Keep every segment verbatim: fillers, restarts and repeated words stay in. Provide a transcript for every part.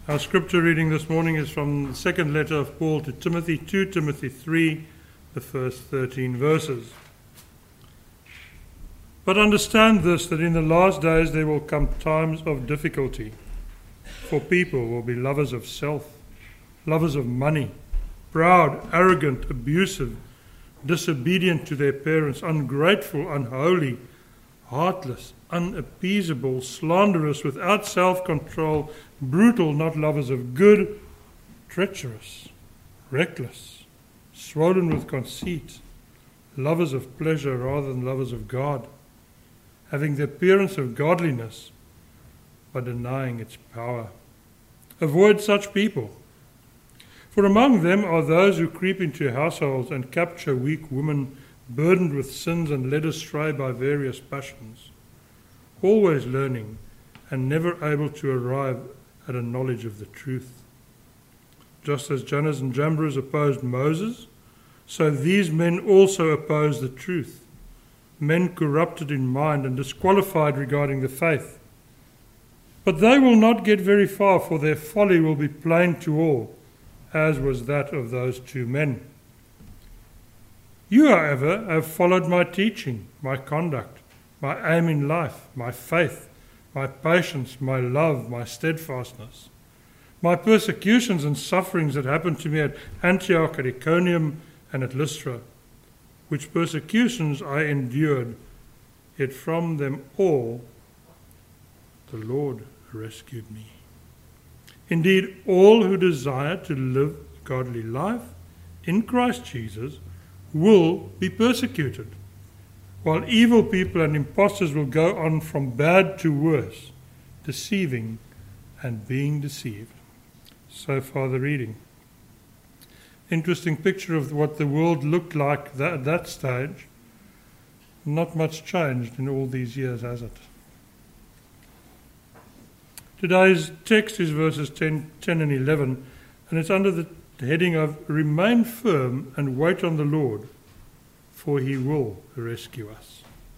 Our scripture reading this morning is from the second letter of Paul to Timothy, Second Timothy three, the first thirteen verses. But understand this, that in the last days there will come times of difficulty, for people will be lovers of self, lovers of money, proud, arrogant, abusive, disobedient to their parents, ungrateful, unholy, heartless, unappeasable, slanderous, without self-control, brutal, not lovers of good, treacherous, reckless, swollen with conceit, lovers of pleasure rather than lovers of God, having the appearance of godliness, but denying its power. Avoid such people. For among them are those who creep into households and capture weak women burdened with sins and led astray by various passions, always learning and never able to arrive at a knowledge of the truth. Just as Jannes and Jambres opposed Moses, so these men also oppose the truth, men corrupted in mind and disqualified regarding the faith. But they will not get very far, for their folly will be plain to all, as was that of those two men. You, however, have followed my teaching, my conduct, my aim in life, my faith, my patience, my love, my steadfastness, my persecutions and sufferings that happened to me at Antioch, at Iconium, and at Lystra, which persecutions I endured, yet from them all the Lord rescued me. Indeed, all who desire to live a godly life in Christ Jesus will be persecuted, while evil people and impostors will go on from bad to worse, deceiving and being deceived. So far the reading. Interesting picture of what the world looked like that, at that stage. Not much changed in all these years, has it? Today's text is verses ten, ten and eleven, and it's under the heading of Remain firm and wait on the Lord, for he will rescue us.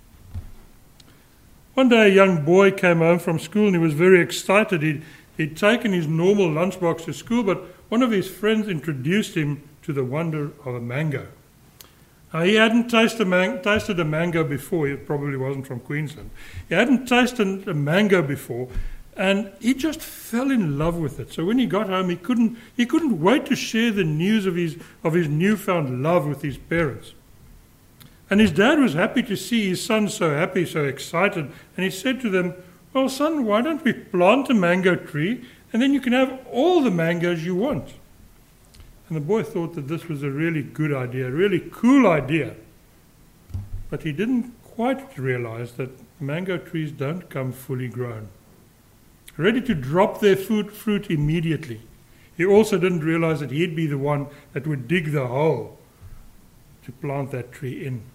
One day a young boy came home from school and he was very excited. He'd, he'd taken his normal lunchbox to school, but one of his friends introduced him to the wonder of a mango. Now, he hadn't tasted a, man- tasted a mango before. He probably wasn't from Queensland. He hadn't tasted a mango before, and he just fell in love with it. So when he got home, he couldn't he couldn't wait to share the news of his of his newfound love with his parents. And his dad was happy to see his son so happy, so excited, and he said to them, "Well, son, why don't we plant a mango tree, and then you can have all the mangoes you want?" And the boy thought that this was a really good idea, a really cool idea. But he didn't quite realize that mango trees don't come fully grown, ready to drop their fruit, fruit immediately. He also didn't realize that he'd be the one that would dig the hole to plant that tree in.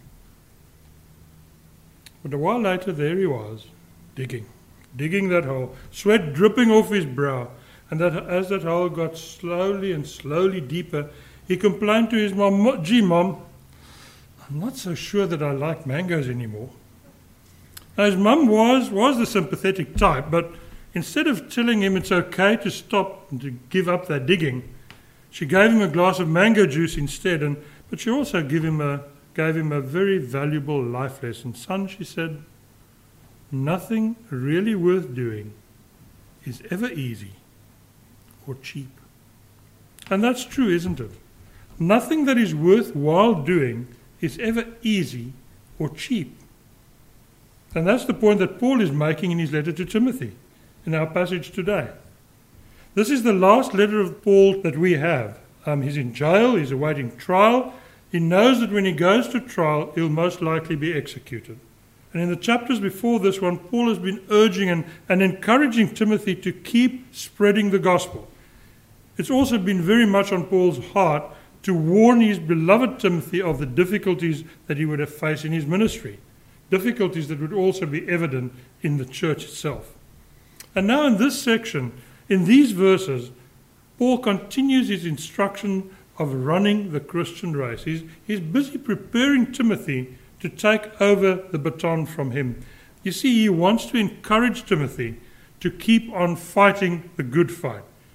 But a while later, there he was, digging, digging that hole, sweat dripping off his brow. And that as that hole got slowly and slowly deeper, he complained to his mom, "Gee, Mom, I'm not so sure that I like mangoes anymore." Now, his mum was, was the sympathetic type, but instead of telling him it's okay to stop and to give up that digging, she gave him a glass of mango juice instead, and but she also gave him a, gave him a very valuable life lesson. "Son," she said, "nothing really worth doing is ever easy or cheap." And that's true, isn't it? Nothing that is worthwhile doing is ever easy or cheap. And that's the point that Paul is making in his letter to Timothy, in our passage today. This is the last letter of Paul that we have. Um, he's in jail, he's awaiting trial. He knows that when he goes to trial, he'll most likely be executed. And in the chapters before this one, Paul has been urging and, and encouraging Timothy to keep spreading the gospel. It's also been very much on Paul's heart to warn his beloved Timothy of the difficulties that he would have faced in his ministry, difficulties that would also be evident in the church itself. And now in this section, in these verses, Paul continues his instruction of running the Christian race. He's, he's busy preparing Timothy to take over the baton from him. You see, he wants to encourage Timothy to keep on fighting the good fight,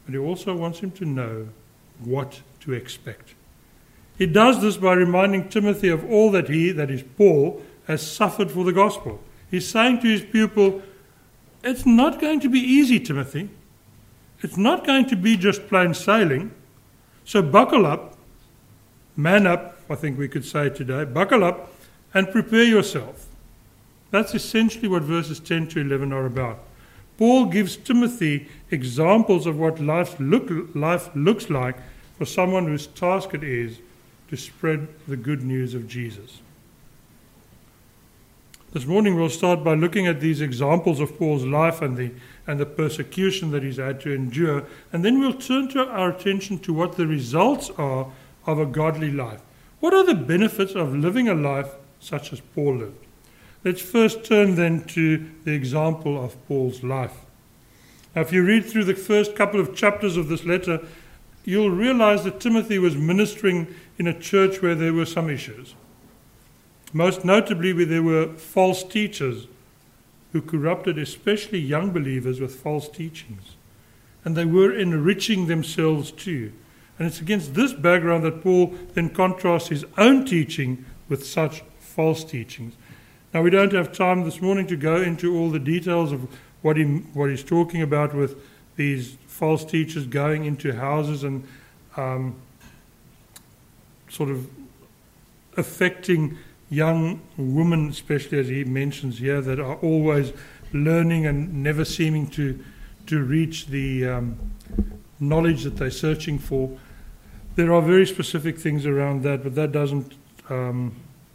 but he also wants him to know what to expect. He does this by reminding Timothy of all that he, that is Paul, has suffered for the gospel. He's saying to his pupil, it's not going to be easy, Timothy. It's not going to be just plain sailing. So buckle up, man up, I think we could say today, buckle up and prepare yourself. That's essentially what verses ten to eleven are about. Paul gives Timothy examples of what life, look, life looks like for someone whose task it is to spread the good news of Jesus. This morning we'll start by looking at these examples of Paul's life and the and the persecution that he's had to endure, and then we'll turn to our attention to what the results are of a godly life. What are the benefits of living a life such as Paul lived? Let's first turn then to the example of Paul's life. Now, if you read through the first couple of chapters of this letter, you'll realize that Timothy was ministering in a church where there were some issues. Most notably, where there were false teachers who corrupted especially young believers with false teachings. And they were enriching themselves too. And it's against this background that Paul then contrasts his own teaching with such false teachings. Now, we don't have time this morning to go into all the details of what he what he's talking about with these false teachers going into houses and um, sort of affecting young women, especially as he mentions here, that are always learning and never seeming to to reach the um, knowledge that they're searching for. There are very specific things around that, but that doesn't um,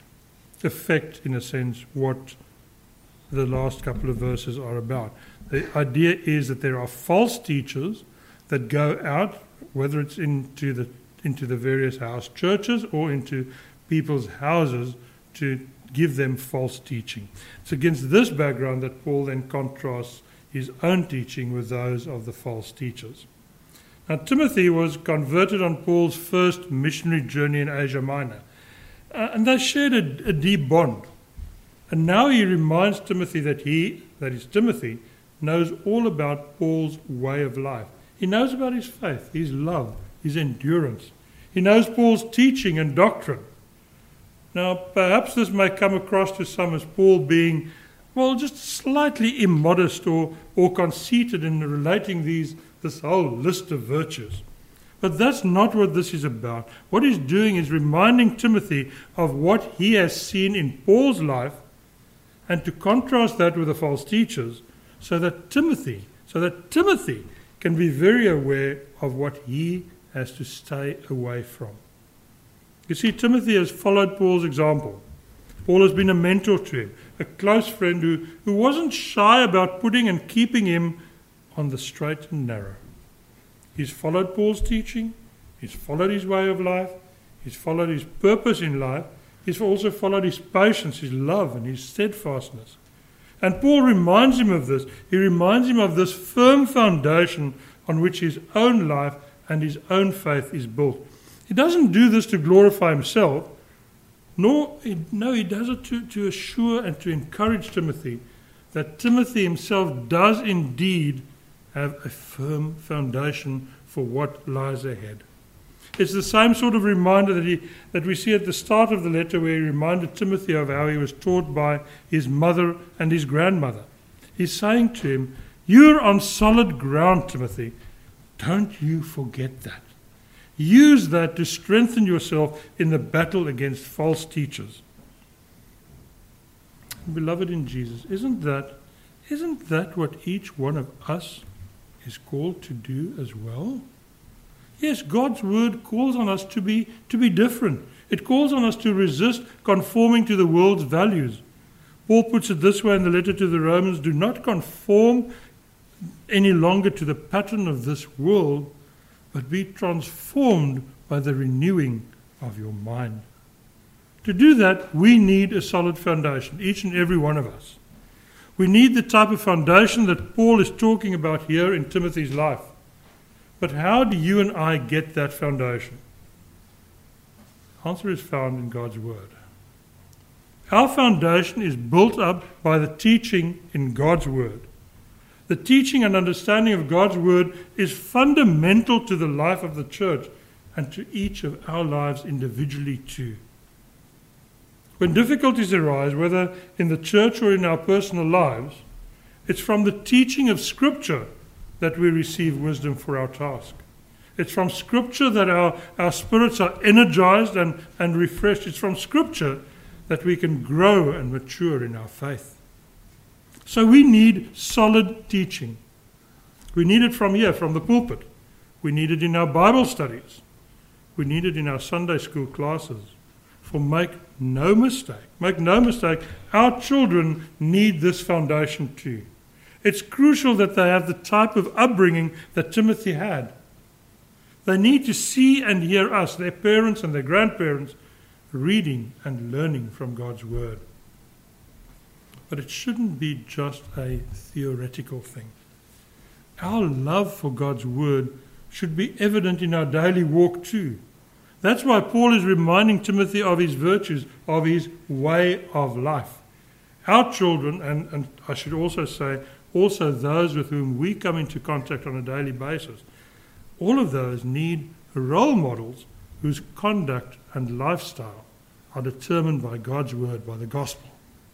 affect, in a sense, what the last couple of verses are about. The idea is that there are false teachers that go out, whether it's into the into the various house churches or into people's houses, to give them false teaching. It's against this background that Paul then contrasts his own teaching with those of the false teachers. Now, Timothy was converted on Paul's first missionary journey in Asia Minor, uh, and they shared a, a deep bond. And now he reminds Timothy that he, that is Timothy, knows all about Paul's way of life. He knows about his faith, his love, his endurance. He knows Paul's teaching and doctrine. Now, perhaps this may come across to some as Paul being, well, just slightly immodest or, or conceited in relating these this whole list of virtues. But that's not what this is about. What he's doing is reminding Timothy of what he has seen in Paul's life and to contrast that with the false teachers so that Timothy, so that Timothy can be very aware of what he has to stay away from. You see, Timothy has followed Paul's example. Paul has been a mentor to him, a close friend who, who wasn't shy about putting and keeping him on the straight and narrow. He's followed Paul's teaching, he's followed his way of life, he's followed his purpose in life, he's also followed his patience, his love, and his steadfastness. And Paul reminds him of this. He reminds him of this firm foundation on which his own life and his own faith is built. He doesn't do this to glorify himself, nor, no, he does it to, to assure and to encourage Timothy that Timothy himself does indeed have a firm foundation for what lies ahead. It's the same sort of reminder that he that we see at the start of the letter, where he reminded Timothy of how he was taught by his mother and his grandmother. He's saying to him, you're on solid ground, Timothy. Don't you forget that. Use that to strengthen yourself in the battle against false teachers. Beloved in Jesus, isn't that, isn't that what each one of us is called to do as well? Yes, God's word calls on us to be, to be different. It calls on us to resist conforming to the world's values. Paul puts it this way in the letter to the Romans, do not conform any longer to the pattern of this world, but be transformed by the renewing of your mind. To do that, we need a solid foundation, each and every one of us. We need the type of foundation that Paul is talking about here in Timothy's life. But how do you and I get that foundation? The answer is found in God's word. Our foundation is built up by the teaching in God's word. The teaching and understanding of God's word is fundamental to the life of the church and to each of our lives individually too. When difficulties arise, whether in the church or in our personal lives, it's from the teaching of Scripture that we receive wisdom for our task. It's from Scripture that our, our spirits are energized and, and refreshed. It's from Scripture that we can grow and mature in our faith. So we need solid teaching. We need it from here, from the pulpit. We need it in our Bible studies. We need it in our Sunday school classes. For make no mistake, make no mistake, our children need this foundation too. It's crucial that they have the type of upbringing that Timothy had. They need to see and hear us, their parents and their grandparents, reading and learning from God's word. But it shouldn't be just a theoretical thing. Our love for God's word should be evident in our daily walk too. That's why Paul is reminding Timothy of his virtues, of his way of life. Our children, and, and I should also say, also those with whom we come into contact on a daily basis, all of those need role models whose conduct and lifestyle are determined by God's word, by the gospel.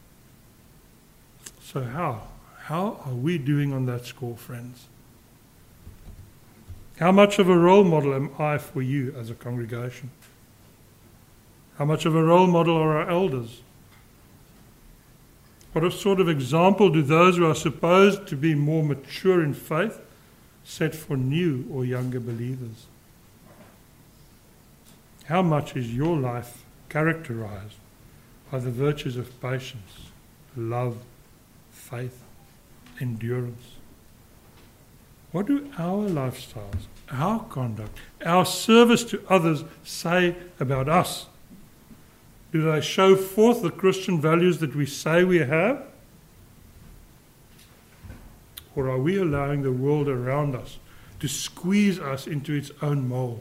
So how? How are we doing on that score, friends? How much of a role model am I for you as a congregation? How much of a role model are our elders? What sort of example do those who are supposed to be more mature in faith set for new or younger believers? How much is your life characterized by the virtues of patience, love, faith, endurance? What do our lifestyles, our conduct, our service to others say about us? Do they show forth the Christian values that we say we have? Or are we allowing the world around us to squeeze us into its own mold?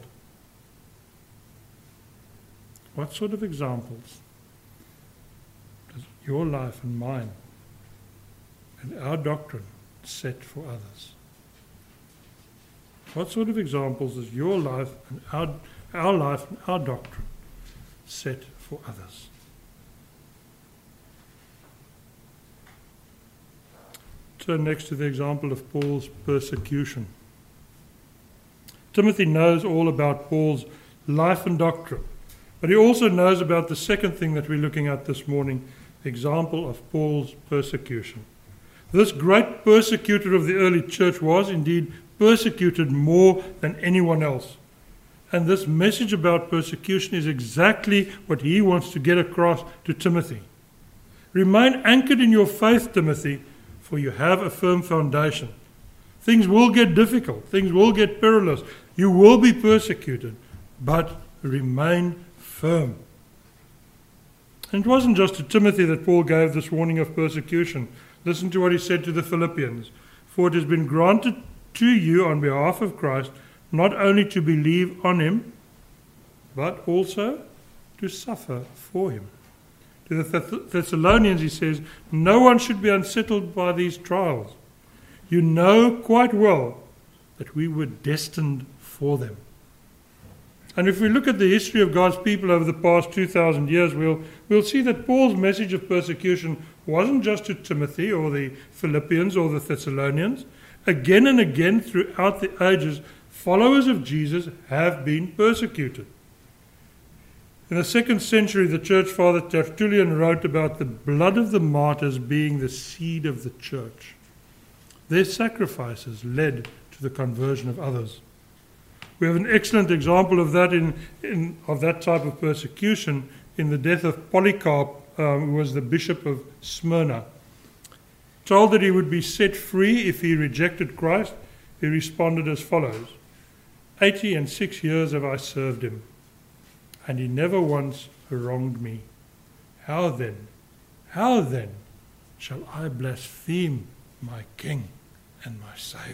What sort of examples does your life and mine and our doctrine set for others? What sort of examples does your life and our, our life and our doctrine set for others? Turn next to the example of Paul's persecution. Timothy knows all about Paul's life and doctrine, but he also knows about the second thing that we're looking at this morning, the example of Paul's persecution. This great persecutor of the early church was indeed persecuted more than anyone else. And this message about persecution is exactly what he wants to get across to Timothy. Remain anchored in your faith, Timothy, for you have a firm foundation. Things will get difficult. Things will get perilous. You will be persecuted, but remain firm. And it wasn't just to Timothy that Paul gave this warning of persecution. Listen to what he said to the Philippians. For it has been granted to you on behalf of Christ not only to believe on him, but also to suffer for him. To the Thessalonians he says, no one should be unsettled by these trials. You know quite well that we were destined for them. And if we look at the history of God's people over the past two thousand years, we'll, we'll see that Paul's message of persecution wasn't just to Timothy or the Philippians or the Thessalonians. Again and again throughout the ages, followers of Jesus have been persecuted. In the second century, the church father Tertullian wrote about the blood of the martyrs being the seed of the church. Their sacrifices led to the conversion of others. We have an excellent example of that in, in of that type of persecution in the death of Polycarp, um, who was the bishop of Smyrna. Told that he would be set free if he rejected Christ, he responded as follows: Eighty and six years have I served him, and he never once wronged me. How then, how then shall I blaspheme my King and my Saviour?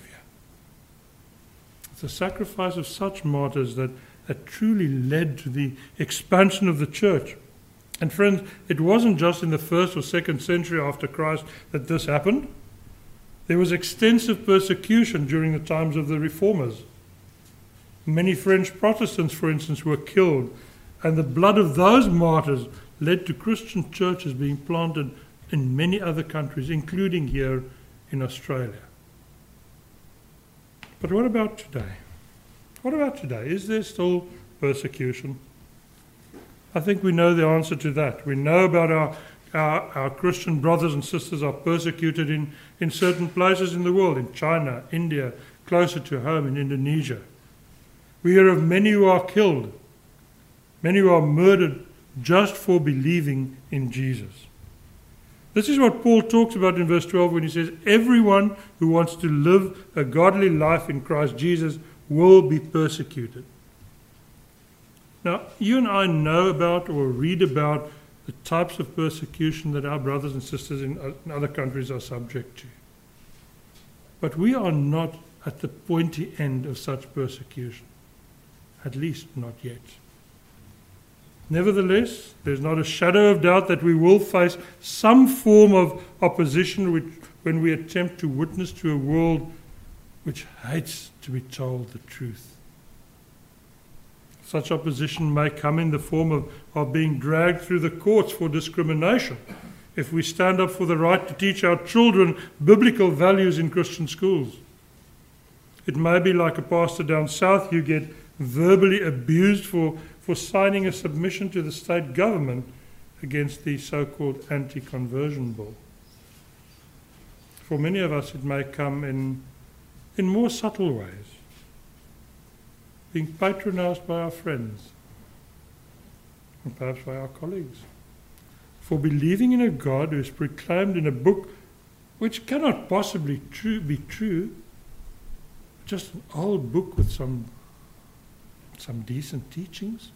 It's the sacrifice of such martyrs that, that truly led to the expansion of the church. And friends, it wasn't just in the first or second century after Christ that this happened. There was extensive persecution during the times of the Reformers. Many French Protestants, for instance, were killed, and the blood of those martyrs led to Christian churches being planted in many other countries, including here in Australia. But what about today? What about today? Is there still persecution? I think we know the answer to that. We know about our, our, our Christian brothers and sisters are persecuted in, in certain places in the world, in China, India, closer to home, in Indonesia. We hear of many who are killed, many who are murdered just for believing in Jesus. This is what Paul talks about in verse twelve when he says, everyone who wants to live a godly life in Christ Jesus will be persecuted. Now, you and I know about or read about the types of persecution that our brothers and sisters in other countries are subject to. But we are not at the pointy end of such persecution, at least not yet. Nevertheless, there's not a shadow of doubt that we will face some form of opposition which, when we attempt to witness to a world which hates to be told the truth. Such opposition may come in the form of, of being dragged through the courts for discrimination if we stand up for the right to teach our children biblical values in Christian schools. It may be like a pastor down south who get verbally abused for, for signing a submission to the state government against the so-called anti-conversion bill. For many of us, it may come in, in more subtle ways. Being patronized by our friends, and perhaps by our colleagues, for believing in a God who is proclaimed in a book which cannot possibly true, be true, just an old book with some, some decent teachings.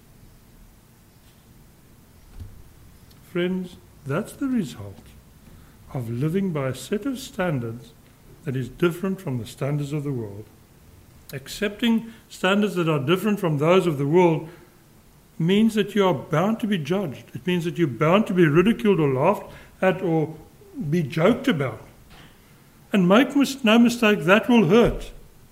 Friends, that's the result of living by a set of standards that is different from the standards of the world. Accepting standards that are different from those of the world means that you are bound to be judged. It means that you're bound to be ridiculed or laughed at or be joked about. And make no mistake, that will hurt.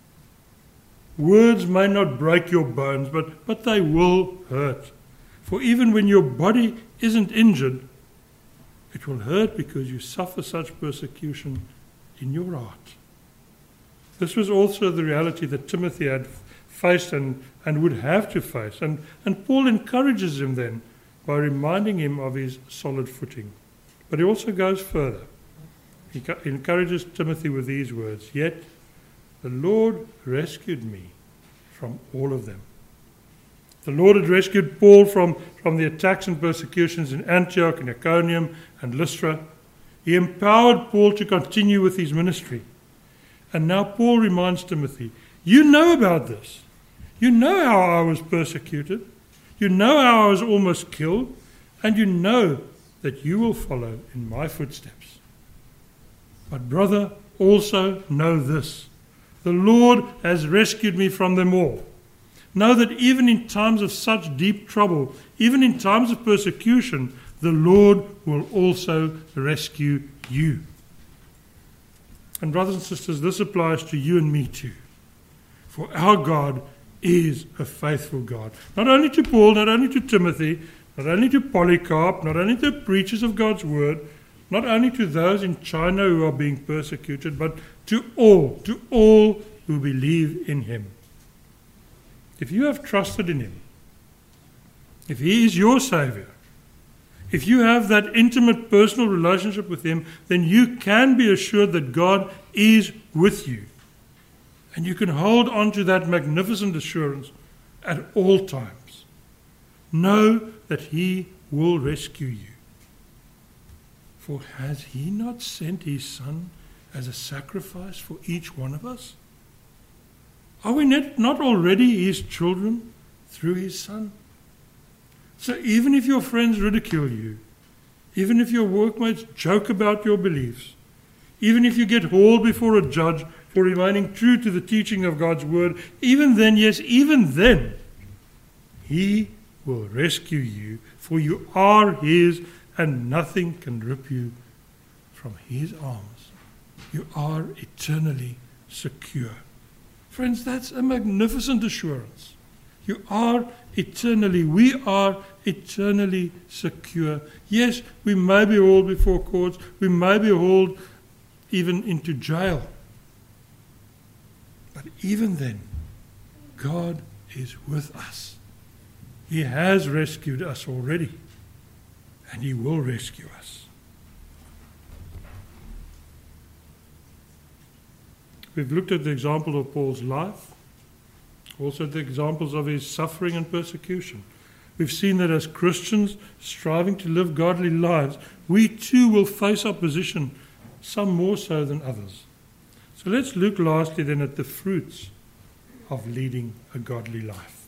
Words may not break your bones, but, but they will hurt. For even when your body isn't injured, it will hurt because you suffer such persecution in your heart. This was also the reality that Timothy had faced and, and would have to face. And, and Paul encourages him then by reminding him of his solid footing. But he also goes further. He, he encourages Timothy with these words, "Yet the Lord rescued me from all of them." The Lord had rescued Paul from, from the attacks and persecutions in Antioch and Iconium and Lystra. He empowered Paul to continue with his ministry. And now Paul reminds Timothy, you know about this. You know how I was persecuted. You know how I was almost killed. And you know that you will follow in my footsteps. But brother, also know this. The Lord has rescued me from them all. Know that even in times of such deep trouble, even in times of persecution, the Lord will also rescue you. And brothers and sisters, this applies to you and me too. For our God is a faithful God. Not only to Paul, not only to Timothy, not only to Polycarp, not only to preachers of God's word, not only to those in China who are being persecuted, but to all, to all who believe in him. If you have trusted in him, if he is your Savior, if you have that intimate personal relationship with him, then you can be assured that God is with you. And you can hold on to that magnificent assurance at all times. Know that he will rescue you. For has he not sent his Son as a sacrifice for each one of us? Are we not already his children through his Son? So even if your friends ridicule you, even if your workmates joke about your beliefs, even if you get hauled before a judge for remaining true to the teaching of God's word, even then, yes, even then, he will rescue you, for you are his, and nothing can rip you from his arms. You are eternally secure. Friends, that's a magnificent assurance. You are eternally, we are eternally secure. Yes, we may be hauled before courts, we may be hauled even into jail. But even then, God is with us. He has rescued us already, and He will rescue us. We've looked at the example of Paul's life, also the examples of his suffering and persecution. We've seen that as Christians striving to live godly lives, we too will face opposition, some more so than others. So let's look lastly then at the fruits of leading a godly life.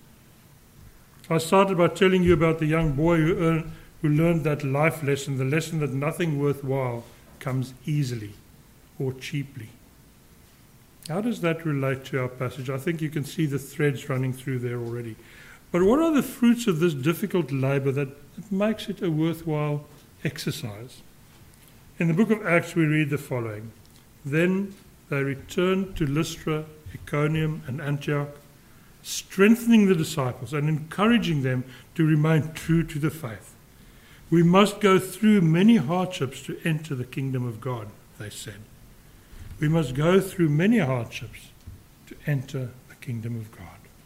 I started by telling you about the young boy who, earned, who learned that life lesson, the lesson that nothing worthwhile comes easily or cheaply. How does that relate to our passage? I think you can see the threads running through there already. But what are the fruits of this difficult labour that makes it a worthwhile exercise? In the book of Acts we read the following. Then they returned to Lystra, Iconium and Antioch, strengthening the disciples and encouraging them to remain true to the faith. We must go through many hardships to enter the kingdom of God, they said. We must go through many hardships to enter the kingdom of God.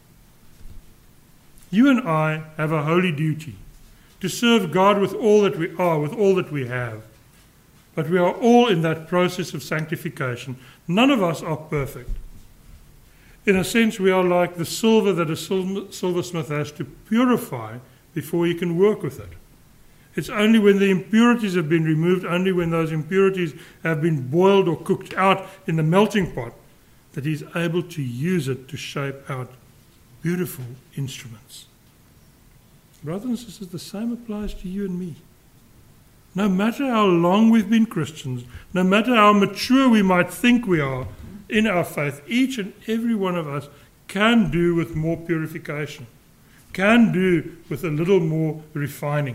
You and I have a holy duty to serve God with all that we are, with all that we have. But we are all in that process of sanctification. None of us are perfect. In a sense, we are like the silver that a silversmith has to purify before he can work with it. It's only when the impurities have been removed, only when those impurities have been boiled or cooked out in the melting pot, that he's able to use it to shape out beautiful instruments. Brothers and sisters, the same applies to you and me. No matter how long we've been Christians, no matter how mature we might think we are in our faith, each and every one of us can do with more purification, can do with a little more refining.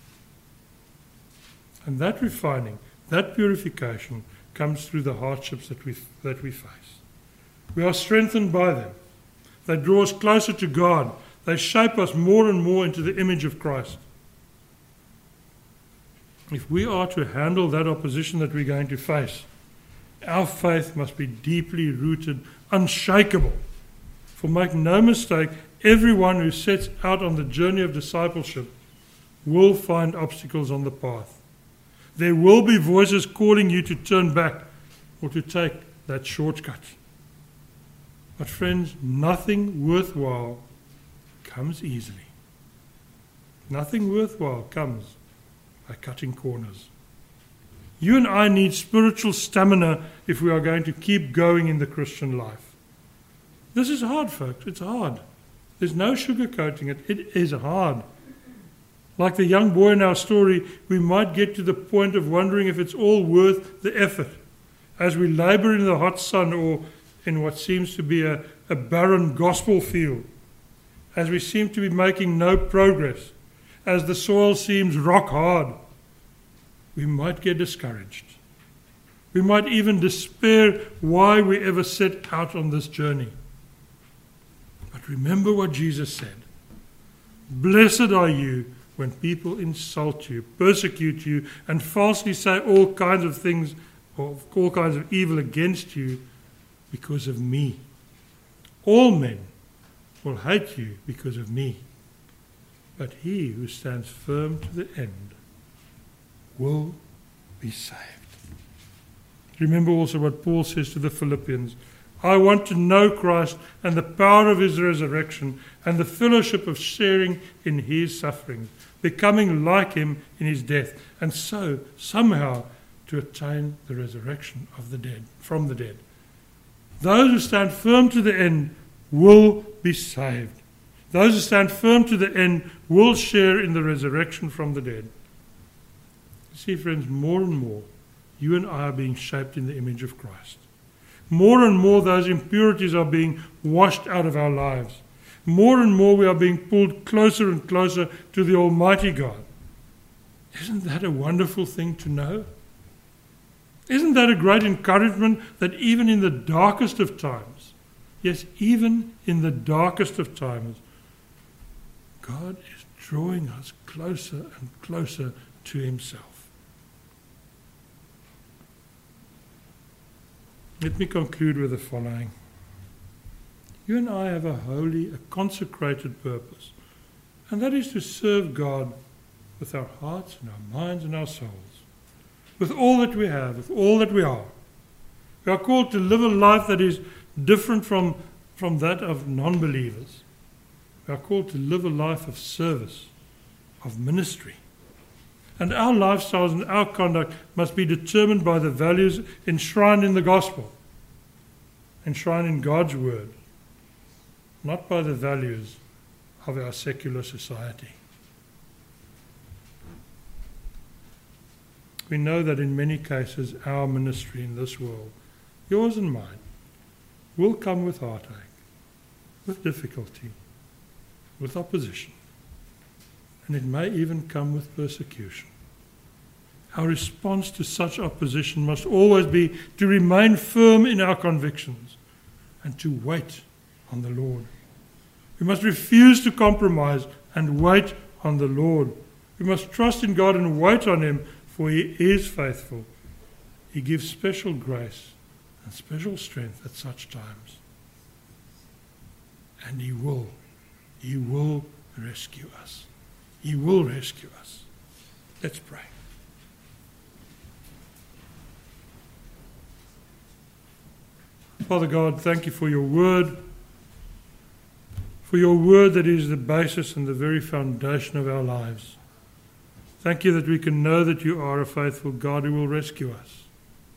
And that refining, that purification, comes through the hardships that we, that we face. We are strengthened by them. They draw us closer to God. They shape us more and more into the image of Christ. If we are to handle that opposition that we're going to face, our faith must be deeply rooted, unshakable. For make no mistake, everyone who sets out on the journey of discipleship will find obstacles on the path. There will be voices calling you to turn back or to take that shortcut. But friends, nothing worthwhile comes easily. Nothing worthwhile comes by cutting corners. You and I need spiritual stamina if we are going to keep going in the Christian life. This is hard, folks. It's hard. There's no sugarcoating it. It is hard. Like the young boy in our story, we might get to the point of wondering if it's all worth the effort as we labour in the hot sun or in what seems to be a, a barren gospel field, as we seem to be making no progress, as the soil seems rock hard. We might get discouraged. We might even despair why we ever set out on this journey. But remember what Jesus said. Blessed are you when people insult you, persecute you, and falsely say all kinds of things, or all kinds of evil against you because of me. All men will hate you because of me. But he who stands firm to the end will be saved. Remember also what Paul says to the Philippians. I want to know Christ and the power of his resurrection and the fellowship of sharing in his sufferings, becoming like him in his death, and so somehow to attain the resurrection of the dead, from the dead. Those who stand firm to the end will be saved. Those who stand firm to the end will share in the resurrection from the dead. You see, friends, more and more, you and I are being shaped in the image of Christ. More and more those impurities are being washed out of our lives. More and more we are being pulled closer and closer to the Almighty God. Isn't that a wonderful thing to know? Isn't that a great encouragement that even in the darkest of times, yes, even in the darkest of times, God is drawing us closer and closer to himself. Let me conclude with the following. You and I have a holy, a consecrated purpose, and that is to serve God with our hearts and our minds and our souls, with all that we have, with all that we are. We are called to live a life that is different from, from that of non-believers. We are called to live a life of service, of ministry. And our lifestyles and our conduct must be determined by the values enshrined in the gospel, enshrined in God's word, not by the values of our secular society. We know that in many cases our ministry in this world, yours and mine, will come with heartache, with difficulty, with opposition, and it may even come with persecution. Our response to such opposition must always be to remain firm in our convictions and to wait on the Lord. We must refuse to compromise and wait on the Lord. We must trust in God and wait on him, for he is faithful. He gives special grace and special strength at such times. And he will, he will rescue us. He will rescue us. Let's pray. Father God, thank you for your word, for your word that is the basis and the very foundation of our lives. Thank you that we can know that you are a faithful God who will rescue us.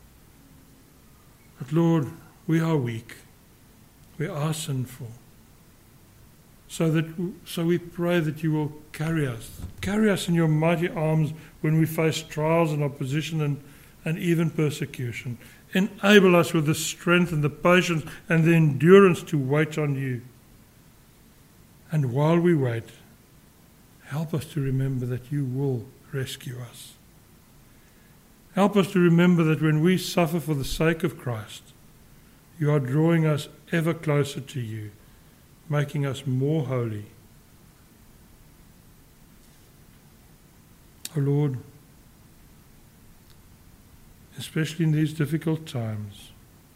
But Lord, we are weak. We are sinful. So that so we pray that you will carry us. Carry us in your mighty arms when we face trials and opposition and, and even persecution. Enable us with the strength and the patience and the endurance to wait on you. And while we wait, help us to remember that you will rescue us. Help us to remember that when we suffer for the sake of Christ, you are drawing us ever closer to you, making us more holy. O Lord, especially in these difficult times,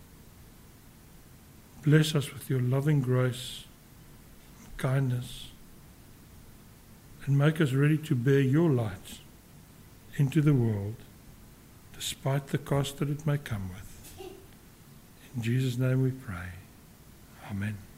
bless us with your loving grace and kindness, and make us ready to bear your light into the world, despite the cost that it may come with. In Jesus' name we pray. Amen.